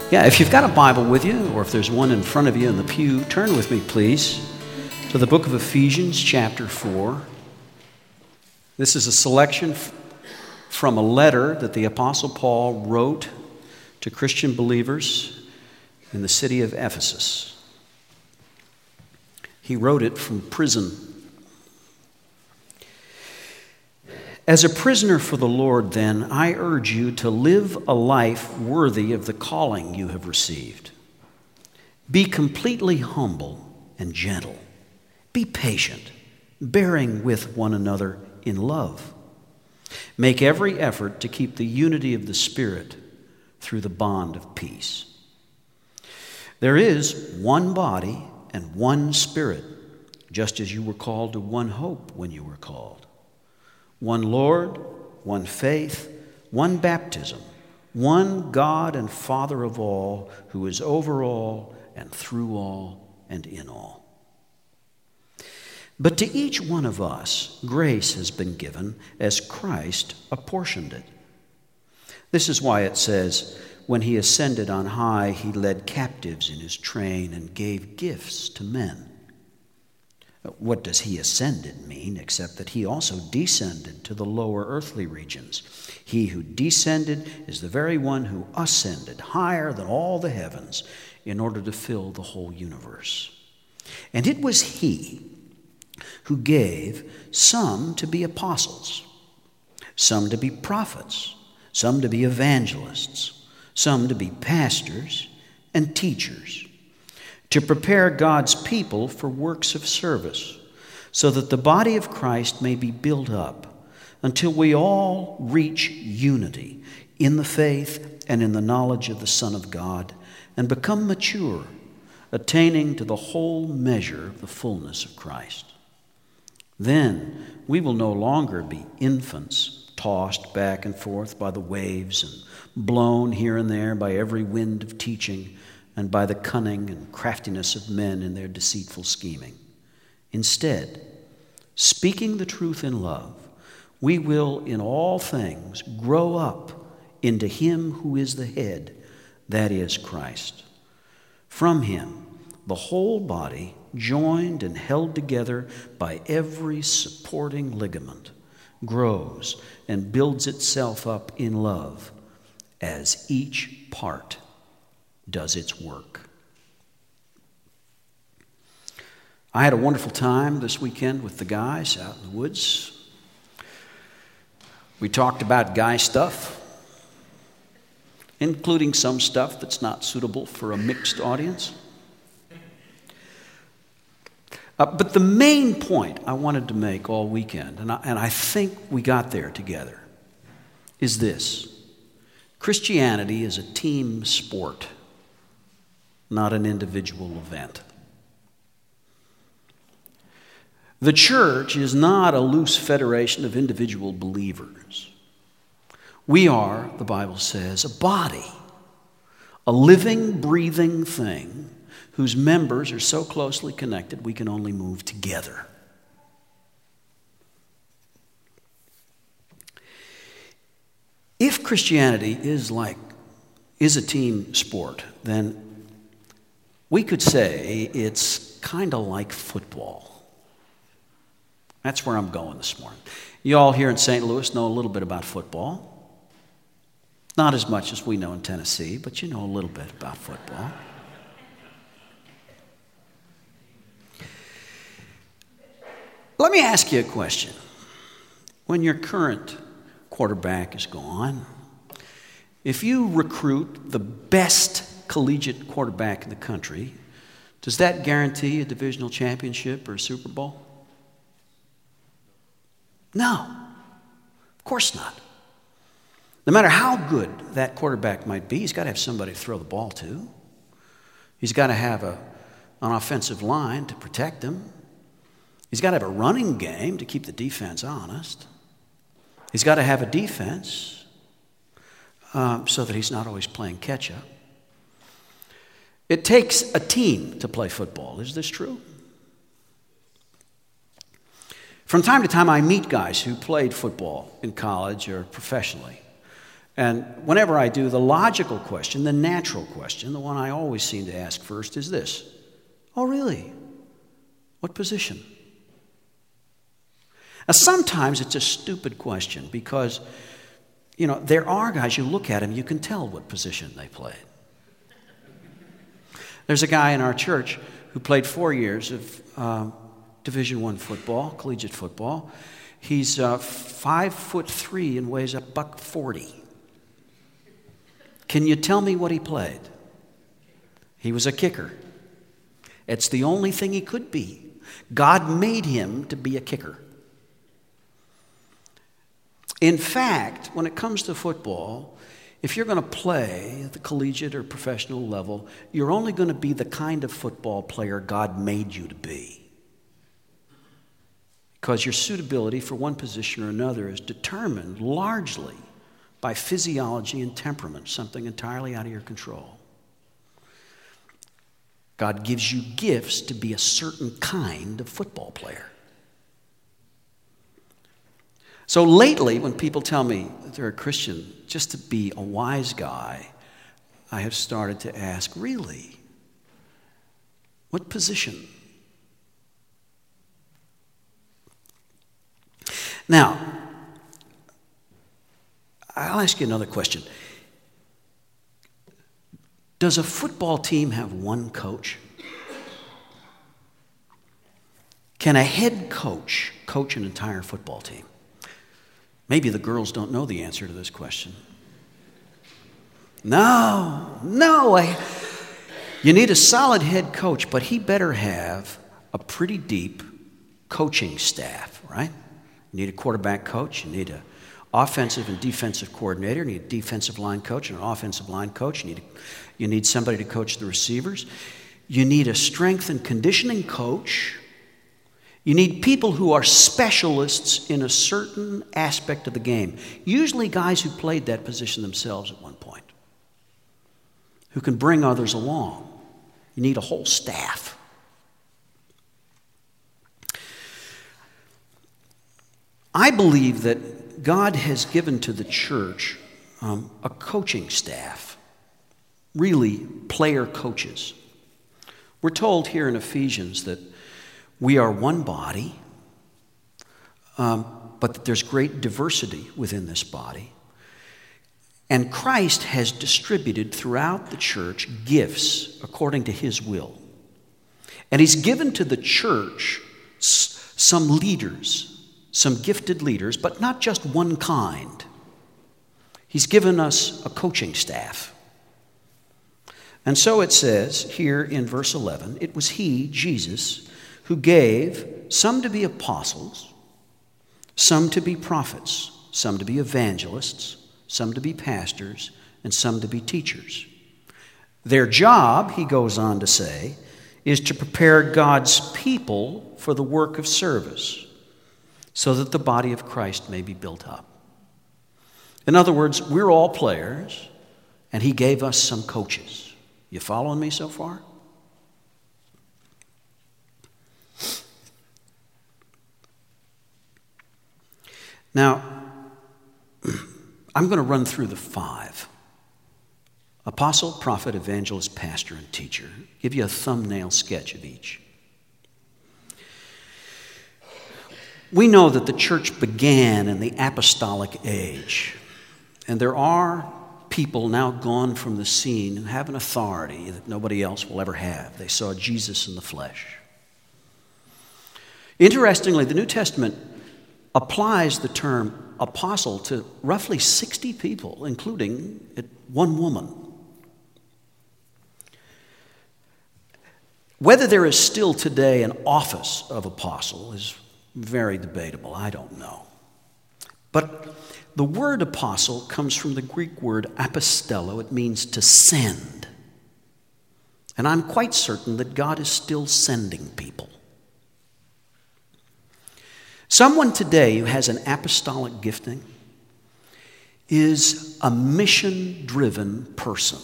Yeah, if you've got a Bible with you, or if there's one in front of you in the pew, turn with me, please, to the book of Ephesians, chapter 4. This is a selection from a letter that the Apostle Paul wrote to Christian believers in the city of Ephesus. He wrote it from prison. As a prisoner for the Lord, then, I urge you to live a life worthy of the calling you have received. Be completely humble and gentle. Be patient, bearing with one another in love. Make every effort to keep the unity of the Spirit through the bond of peace. There is one body and one Spirit, just as you were called to one hope when you were called. One Lord, one faith, one baptism, one God and Father of all, who is over all and through all and in all. But to each one of us, grace has been given as Christ apportioned it. This is why it says, when he ascended on high, he led captives in his train and gave gifts to men. What does he ascended mean, except that he also descended to the lower earthly regions? He who descended is the very one who ascended higher than all the heavens in order to fill the whole universe. And it was he who gave some to be apostles, some to be prophets, some to be evangelists, some to be pastors and teachers, to prepare God's people for works of service, so that the body of Christ may be built up until we all reach unity in the faith and in the knowledge of the Son of God and become mature, attaining to the whole measure of the fullness of Christ. Then we will no longer be infants, tossed back and forth by the waves and blown here and there by every wind of teaching, and by the cunning and craftiness of men in their deceitful scheming. Instead, speaking the truth in love, we will in all things grow up into him who is the head, that is Christ. From him, the whole body, joined and held together by every supporting ligament, grows and builds itself up in love as each part does its work. I had a wonderful time this weekend with the guys out in the woods. We talked about guy stuff, including some stuff that's not suitable for a mixed audience. But the main point I wanted to make all weekend, and I think we got there together, is this: Christianity is a team sport, not an individual event. The church is not a loose federation of individual believers. We are, the Bible says, a body, a living, breathing thing whose members are so closely connected we can only move together. If Christianity is a team sport, then we could say it's kind of like football. That's where I'm going this morning. You all here in St. Louis know a little bit about football. Not as much as we know in Tennessee, but you know a little bit about football. Let me ask you a question. When your current quarterback is gone, if you recruit the best collegiate quarterback in the country, does that guarantee a divisional championship or a Super Bowl? No, of course not. No matter how good that quarterback might be, he's got to have somebody to throw the ball to. He's got to have an offensive line to protect him. He's got to have a running game to keep the defense honest. He's got to have a defense so that he's not always playing catch-up. It takes a team to play football. Is this true? From time to time, I meet guys who played football in college or professionally. And whenever I do, the logical question, the natural question, the one I always seem to ask first is this: oh, really? What position? Now, sometimes it's a stupid question because, there are guys, you look at them, you can tell what position they played. There's a guy in our church who played 4 years of Division I football, collegiate football. He's 5'3" and weighs $140. Can you tell me what he played? He was a kicker. It's the only thing he could be. God made him to be a kicker. In fact, when it comes to football, if you're going to play at the collegiate or professional level, you're only going to be the kind of football player God made you to be. Because your suitability for one position or another is determined largely by physiology and temperament, something entirely out of your control. God gives you gifts to be a certain kind of football player. So lately, when people tell me that they're a Christian, just to be a wise guy, I have started to ask, really? What position? Now, I'll ask you another question. Does a football team have one coach? Can a head coach coach an entire football team? Maybe the girls don't know the answer to this question. No. You need a solid head coach, but he better have a pretty deep coaching staff, right? You need a quarterback coach. You need an offensive and defensive coordinator. You need a defensive line coach and an offensive line coach. You need somebody to coach the receivers. You need a strength and conditioning coach. You need people who are specialists in a certain aspect of the game. Usually guys who played that position themselves at one point, who can bring others along. You need a whole staff. I believe that God has given to the church a coaching staff, really player coaches. We're told here in Ephesians that we are one body, but that there's great diversity within this body. And Christ has distributed throughout the church gifts according to his will. And he's given to the church some leaders, some gifted leaders, but not just one kind. He's given us a coaching staff. And so it says here in verse 11, it was he, Jesus, who gave some to be apostles, some to be prophets, some to be evangelists, some to be pastors, and some to be teachers. Their job, he goes on to say, is to prepare God's people for the work of service, so that the body of Christ may be built up. In other words, we're all players, and he gave us some coaches. You following me so far? Now, I'm going to run through the 5. Apostle, prophet, evangelist, pastor, and teacher. Give you a thumbnail sketch of each. We know that the church began in the apostolic age, and there are people now gone from the scene who have an authority that nobody else will ever have. They saw Jesus in the flesh. Interestingly, the New Testament applies the term apostle to roughly 60 people, including one woman. Whether there is still today an office of apostle is very debatable. I don't know. But the word apostle comes from the Greek word apostello. It means to send. And I'm quite certain that God is still sending people. Someone today who has an apostolic gifting is a mission-driven person,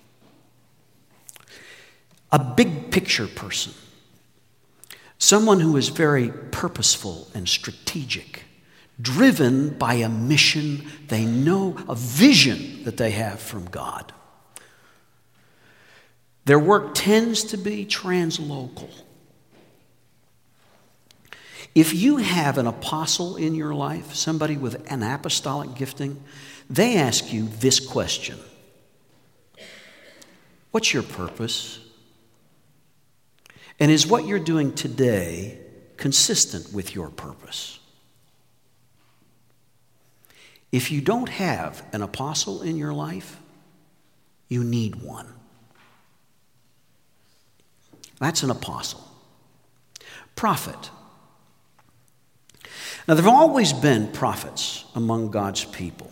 a big picture person, someone who is very purposeful and strategic, driven by a mission they know, a vision that they have from God. Their work tends to be translocal. If you have an apostle in your life, somebody with an apostolic gifting, they ask you this question: what's your purpose? And is what you're doing today consistent with your purpose? If you don't have an apostle in your life, you need one. That's an apostle. Prophet. Now, there have always been prophets among God's people.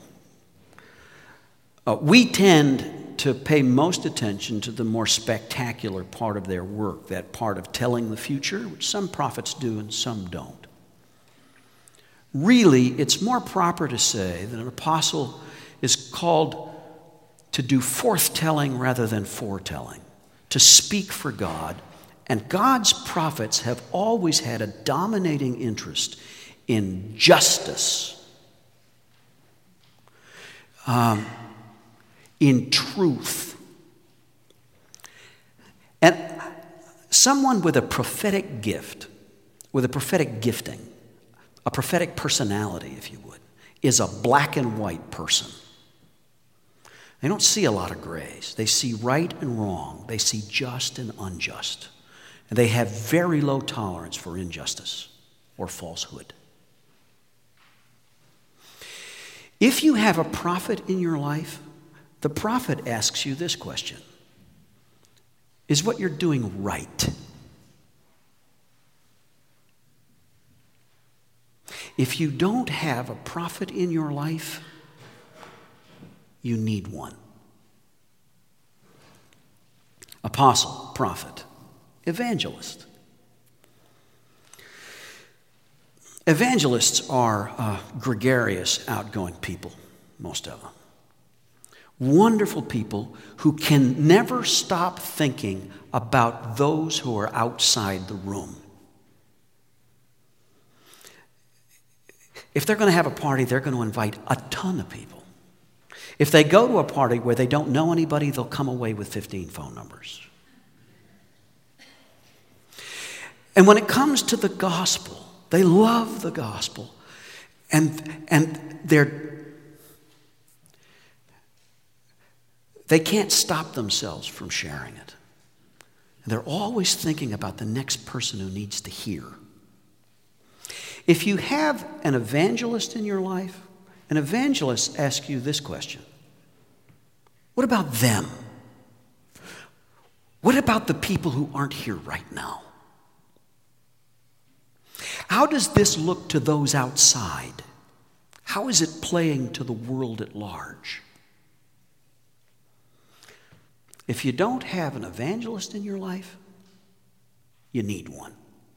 We tend to pay most attention to the more spectacular part of their work, that part of telling the future, which some prophets do and some don't. Really, it's more proper to say that an apostle is called to do forthtelling rather than foretelling, to speak for God. And God's prophets have always had a dominating interest in justice, in truth. And someone with a prophetic gift, with a prophetic gifting, a prophetic personality, if you would, is a black and white person. They don't see a lot of grays. They see right and wrong. They see just and unjust. And they have very low tolerance for injustice or falsehood. If you have a prophet in your life, the prophet asks you this question: is what you're doing right? If you don't have a prophet in your life, you need one. Apostle, prophet, evangelist. Evangelists are gregarious, outgoing people, most of them. Wonderful people who can never stop thinking about those who are outside the room. If they're going to have a party, they're going to invite a ton of people. If they go to a party where they don't know anybody, they'll come away with 15 phone numbers. And when it comes to the gospel, they love the gospel. And they can't stop themselves from sharing it. And they're always thinking about the next person who needs to hear. If you have an evangelist in your life, an evangelist asks you this question: what about them? What about the people who aren't here right now? How does this look to those outside? How is it playing to the world at large? If you don't have an evangelist in your life, you need one.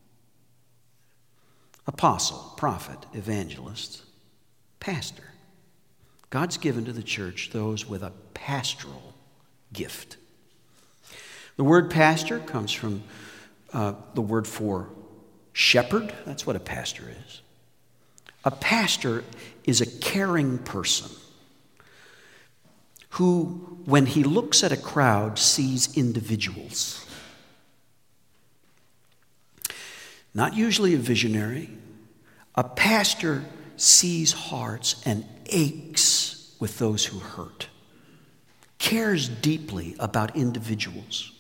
Apostle, prophet, evangelist, pastor. God's given to the church those with a pastoral gift. The word pastor comes from the word for shepherd. That's what a pastor is. A pastor is a caring person who, when he looks at a crowd, sees individuals. Not usually a visionary. A pastor sees hearts and aches with those who hurt, cares deeply about individuals.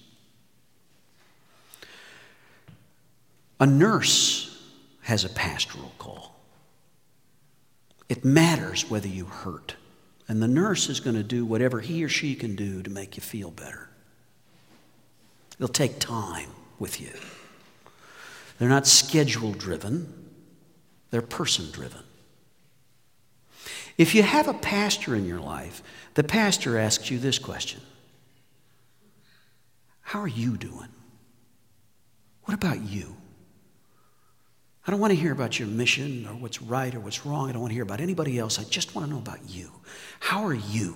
A nurse has a pastoral call. It matters whether you hurt, and the nurse is going to do whatever he or she can do to make you feel better. They'll take time with you. They're not schedule-driven. They're person-driven. If you have a pastor in your life, the pastor asks you this question: how are you doing? What about you? I don't want to hear about your mission or what's right or what's wrong. I don't want to hear about anybody else. I just want to know about you. How are you?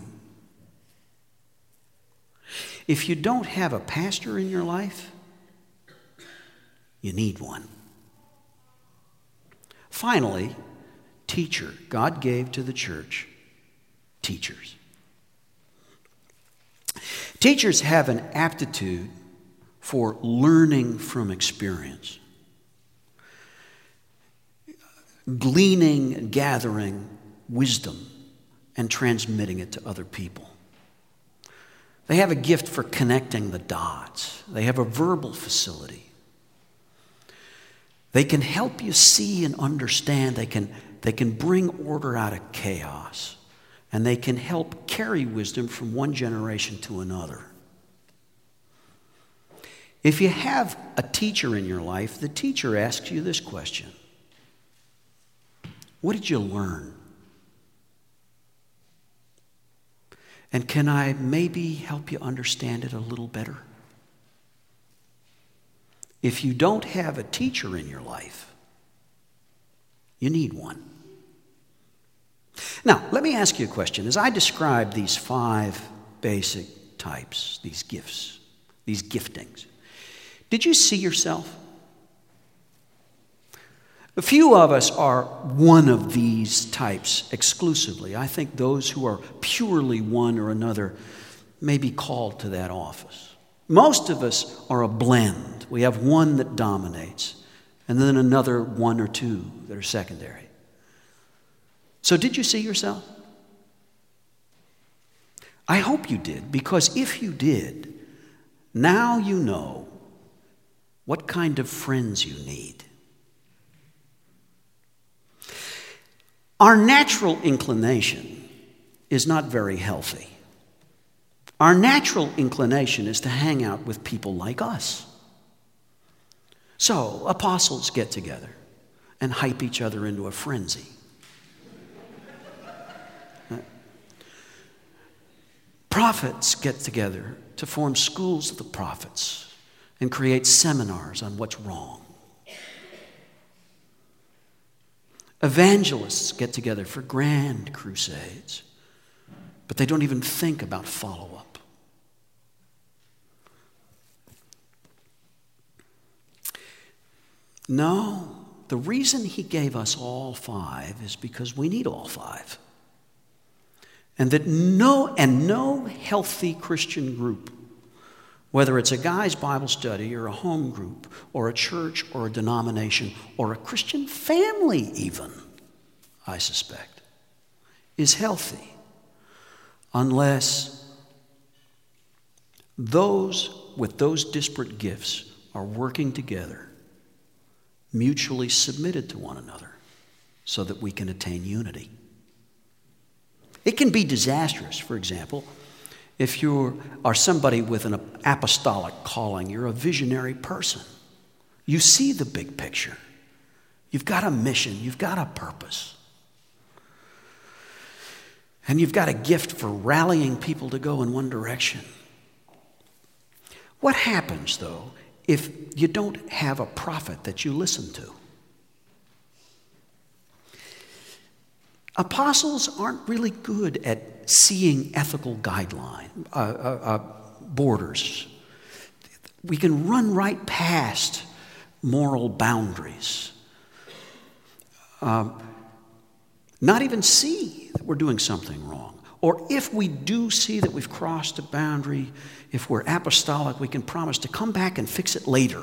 If you don't have a pastor in your life, you need one. Finally, teacher. God gave to the church teachers. Teachers have an aptitude for learning from experience, gleaning, gathering wisdom, and transmitting it to other people. They have a gift for connecting the dots. They have a verbal facility. They can help you see and understand. They can bring order out of chaos. And they can help carry wisdom from one generation to another. If you have a teacher in your life, the teacher asks you this question: what did you learn? And can I maybe help you understand it a little better? If you don't have a teacher in your life, you need one. Now, let me ask you a question. As I describe these 5 basic types, these gifts, these giftings, did you see yourself? A few of us are one of these types exclusively. I think those who are purely one or another may be called to that office. Most of us are a blend. We have one that dominates, and then another 1 or 2 that are secondary. So did you see yourself? I hope you did, because if you did, now you know what kind of friends you need. Our natural inclination is not very healthy. Our natural inclination is to hang out with people like us. So, apostles get together and hype each other into a frenzy. Prophets get together to form schools of the prophets and create seminars on what's wrong. Evangelists get together for grand crusades, but they don't even think about follow-up. No, the reason he gave us all 5 is because we need all 5. And that no healthy Christian group, whether it's a guy's Bible study or a home group or a church or a denomination or a Christian family even, I suspect, is healthy unless those with those disparate gifts are working together, mutually submitted to one another, so that we can attain unity. It can be disastrous, for example, if you are somebody with an apostolic calling. You're a visionary person. You see the big picture. You've got a mission. You've got a purpose. And you've got a gift for rallying people to go in one direction. What happens, though, if you don't have a prophet that you listen to? Apostles aren't really good at seeing ethical borders. We can run right past moral boundaries. Not even see that we're doing something wrong. Or if we do see that we've crossed a boundary, if we're apostolic, we can promise to come back and fix it later.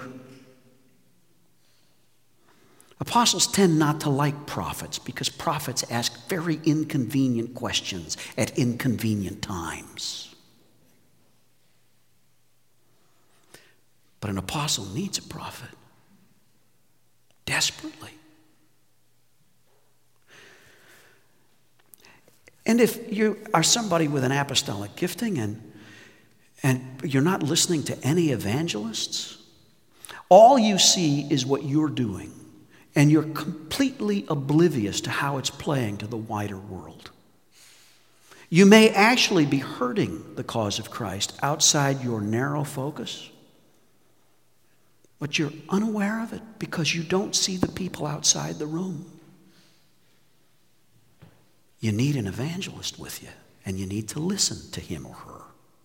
Apostles tend not to like prophets because prophets ask very inconvenient questions at inconvenient times. But an apostle needs a prophet desperately. And if you are somebody with an apostolic gifting and you're not listening to any evangelists, all you see is what you're doing. And you're completely oblivious to how it's playing to the wider world. You may actually be hurting the cause of Christ outside your narrow focus, but you're unaware of it because you don't see the people outside the room. You need an evangelist with you, and you need to listen to him or her.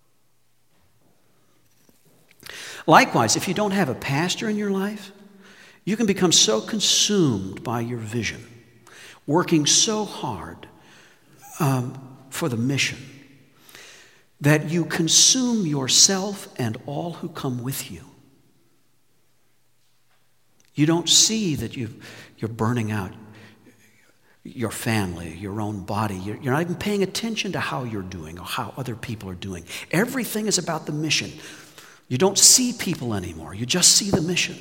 Likewise, if you don't have a pastor in your life, you can become so consumed by your vision, working so hard for the mission that you consume yourself and all who come with you. You don't see that you're burning out your family, your own body. You're not even paying attention to how you're doing or how other people are doing. Everything is about the mission. You don't see people anymore. You just see the mission.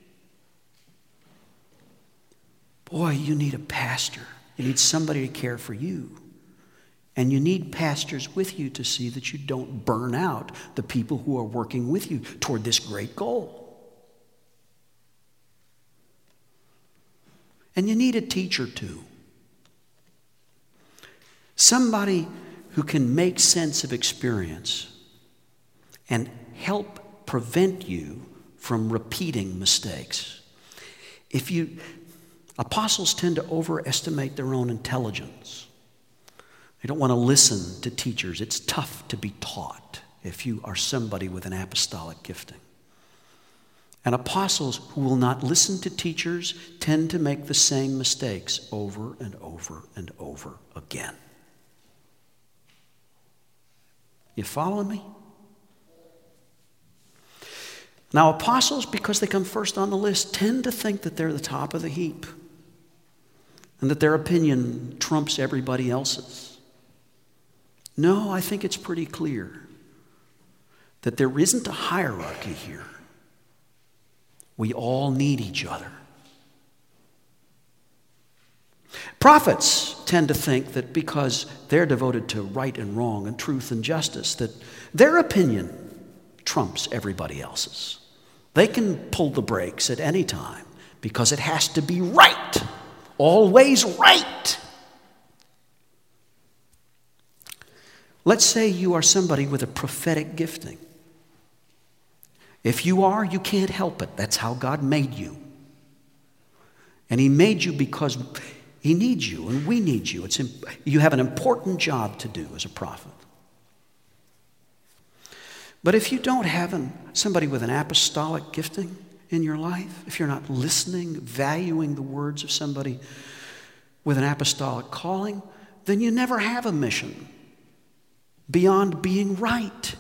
Boy, you need a pastor. You need somebody to care for you. And you need pastors with you to see that you don't burn out the people who are working with you toward this great goal. And you need a teacher too. Somebody who can make sense of experience and help prevent you from repeating mistakes. Apostles tend to overestimate their own intelligence. They don't want to listen to teachers. It's tough to be taught if you are somebody with an apostolic gifting. And apostles who will not listen to teachers tend to make the same mistakes over and over and over again. You following me? Now, apostles, because they come first on the list, tend to think that they're the top of the heap and that their opinion trumps everybody else's. No, I think it's pretty clear that there isn't a hierarchy here. We all need each other. Prophets tend to think that because they're devoted to right and wrong and truth and justice, that their opinion trumps everybody else's. They can pull the brakes at any time because it has to be right, always right. Let's say you are somebody with a prophetic gifting. If you are, you can't help it. That's how God made you. And He made you because He needs you and we need you. You have an important job to do as a prophet. But if you don't have somebody with an apostolic gifting in your life, if you're not listening, valuing the words of somebody with an apostolic calling, then you never have a mission beyond being right.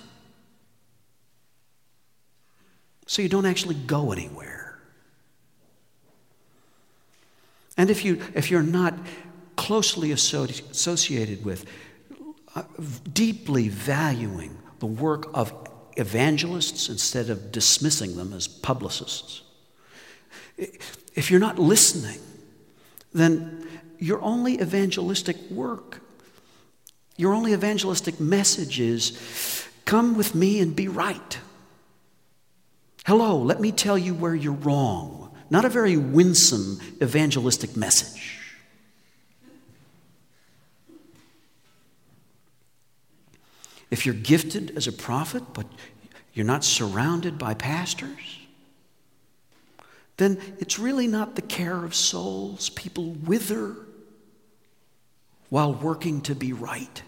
So you don't actually go anywhere. And if you're not closely associated with deeply valuing the work of evangelists instead of dismissing them as publicists, if you're not listening, then your only evangelistic work, your only evangelistic message is, come with me and be right. Hello, let me tell you where you're wrong. Not a very winsome evangelistic message. If you're gifted as a prophet, but you're not surrounded by pastors, then it's really not the care of souls. People wither while working to be right.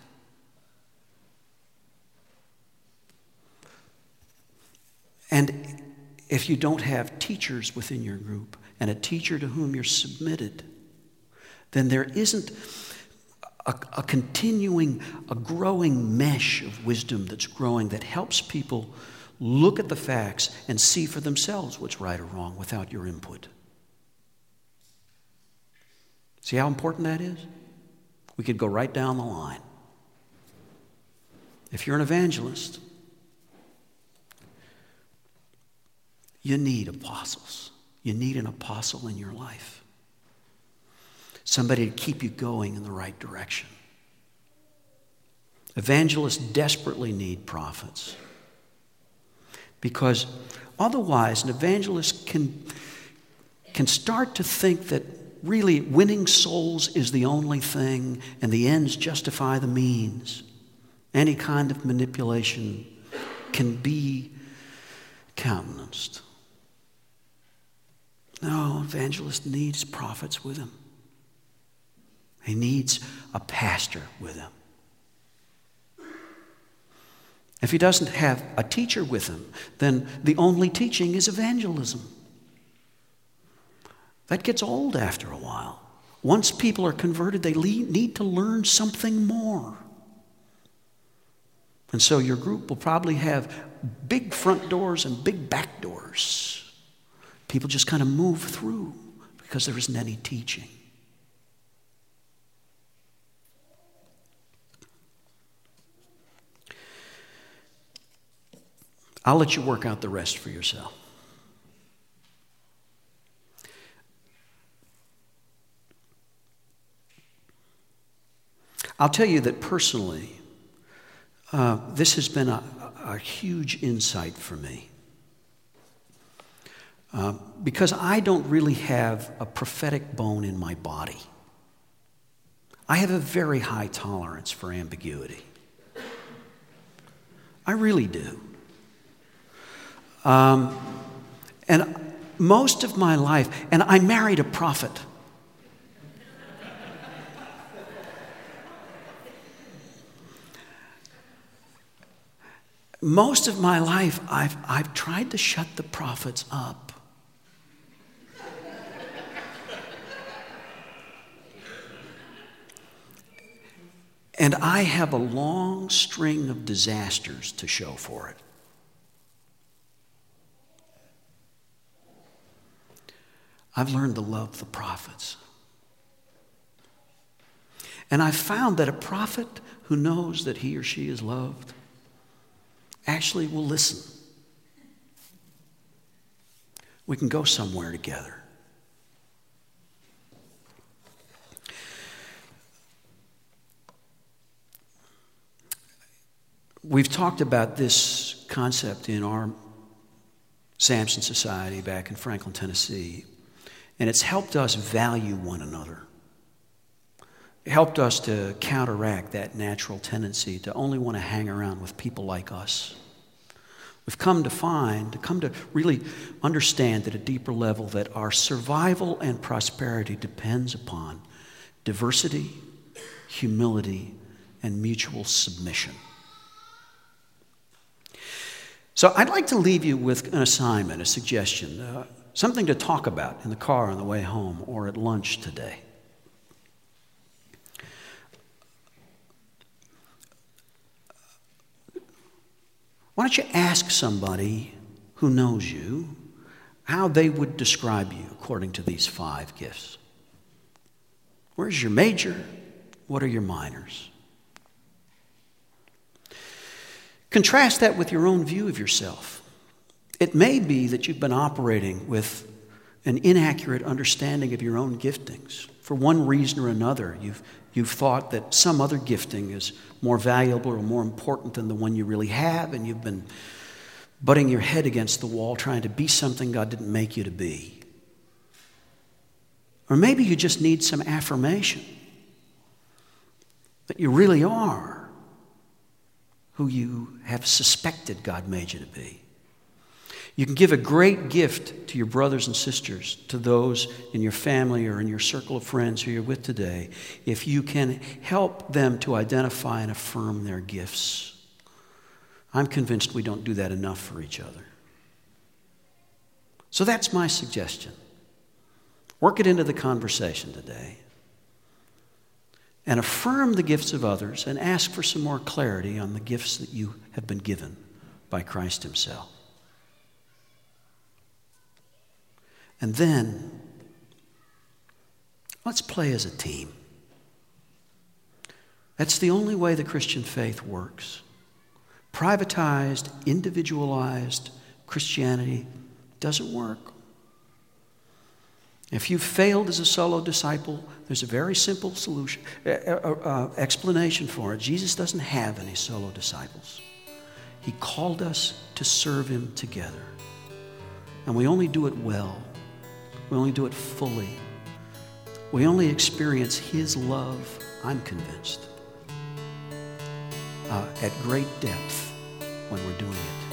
And if you don't have teachers within your group and a teacher to whom you're submitted, then there isn't a growing mesh of wisdom that's growing that helps people look at the facts and see for themselves what's right or wrong without your input. See how important that is? We could go right down the line. If you're an evangelist, you need apostles. You need an apostle in your life. Somebody to keep you going in the right direction. Evangelists desperately need prophets. Because otherwise, an evangelist can start to think that really winning souls is the only thing and the ends justify the means. Any kind of manipulation can be countenanced. No, evangelist needs prophets with him. He needs a pastor with him. If he doesn't have a teacher with him, then the only teaching is evangelism. That gets old after a while. Once people are converted, they need to learn something more. And so your group will probably have big front doors and big back doors. People just kind of move through because there isn't any teaching. I'll let you work out the rest for yourself. I'll tell you that personally, this has been a huge insight for me. Because I don't really have a prophetic bone in my body. I have a very high tolerance for ambiguity. I really do. And most of my life, and I married a prophet. Most of my life, I've tried to shut the prophets up. And I have a long string of disasters to show for it. I've learned to love the prophets. And I've found that a prophet who knows that he or she is loved actually will listen. We can go somewhere together. We've talked about this concept in our Samson Society back in Franklin, Tennessee, and it's helped us value one another. It helped us to counteract that natural tendency to only want to hang around with people like us. We've come to really understand at a deeper level that our survival and prosperity depends upon diversity, humility, and mutual submission. So I'd like to leave you with an assignment, a suggestion, something to talk about in the car on the way home or at lunch today. Why don't you ask somebody who knows you how they would describe you according to these 5 gifts? Where's your major? What are your minors? Contrast that with your own view of yourself. It may be that you've been operating with an inaccurate understanding of your own giftings. For one reason or another, you've thought that some other gifting is more valuable or more important than the one you really have, and you've been butting your head against the wall trying to be something God didn't make you to be. Or maybe you just need some affirmation that you really are who you have suspected God made you to be. You can give a great gift to your brothers and sisters, to those in your family or in your circle of friends who you're with today, if you can help them to identify and affirm their gifts. I'm convinced we don't do that enough for each other. So that's my suggestion. Work it into the conversation today. And affirm the gifts of others and ask for some more clarity on the gifts that you have been given by Christ himself. And then, let's play as a team. That's the only way the Christian faith works. Privatized, individualized Christianity doesn't work. If you've failed as a solo disciple, there's a very simple explanation for it. Jesus doesn't have any solo disciples. He called us to serve him together. And we only do it well. We only do it fully. We only experience his love, I'm convinced, at great depth when we're doing it